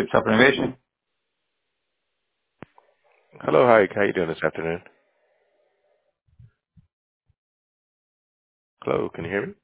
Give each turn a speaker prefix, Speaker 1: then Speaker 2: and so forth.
Speaker 1: Tip Top Innovation.
Speaker 2: Hello, hi. How you doing this afternoon? Hello, can you hear me?